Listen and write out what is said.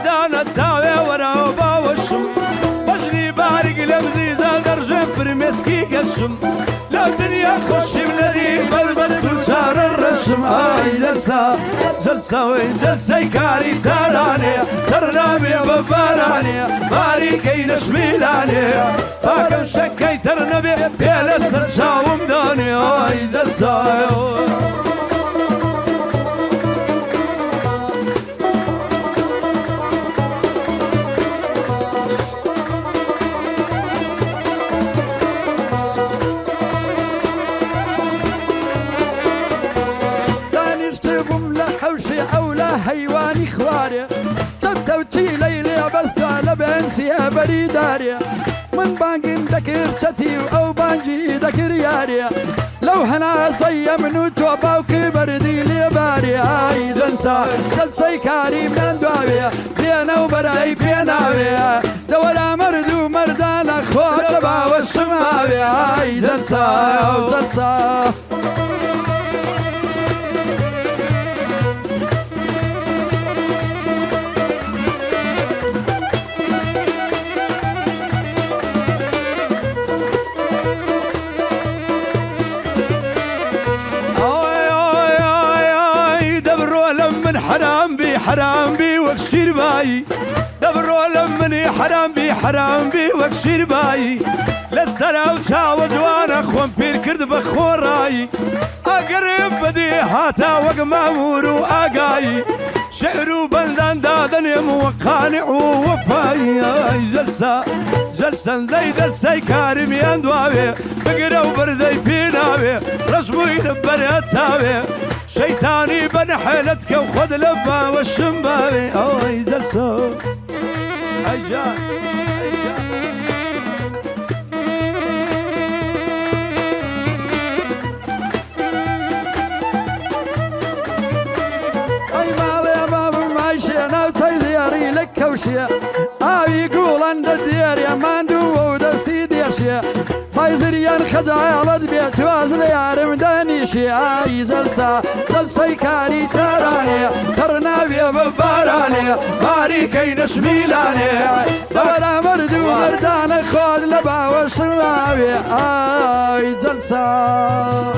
مردانة تاوي ورا وباوشم بجني بارق لمزيزة درجة برمسكي قشم لو دنيا تخشي بلدي بلبل تسار الرسم اي جلسة جلسة وين جلسة كاري تراني ترنامي بباراني ماري كي نشميلاني باكم شكي ترنبي بيلا السرشا ومداني اي جلسة حيواني خواري تبتوتي ليلي بثا لبنسي بريداري من بانجين دكر شتي او بانجي دكر ياري لو هنا صيمنو توبا وكبر دي لي باري اي جلسة جلسة كاري من دواوي بينا وبراي بيناوي دولا مردو مردان اخوات لبا والشماوي اي جلسة جلسة حرام بي وكشير باي دبرو لمني حرام بي وكشير باي للسلا وتاوز وانا خوان بير كرد بخور راي اقرب بدي هاتا وقمامور واقاي شعر بلدان دادن يموقانع ووفاي جلسة جلسة ذي دسي كارم يندواوي بقرا وبردي بيناوي رسمي نبر اتاوي شيطاني بنحلتك وخذ لبا والشمباوي اوي جلسة ايجا اي مالي يا بابا ماشي انا وتيدياري لك وشيا يقول عند الديار يا ماندو ودستي ديشيا بايذريان خجالة بيت وازل يا رمدانيشي اي جلسة جلسة كاري تراني ترنابي بباراني باري كي نشميلاني بلا مردو مردان خود لبا والشماوي اي جلسة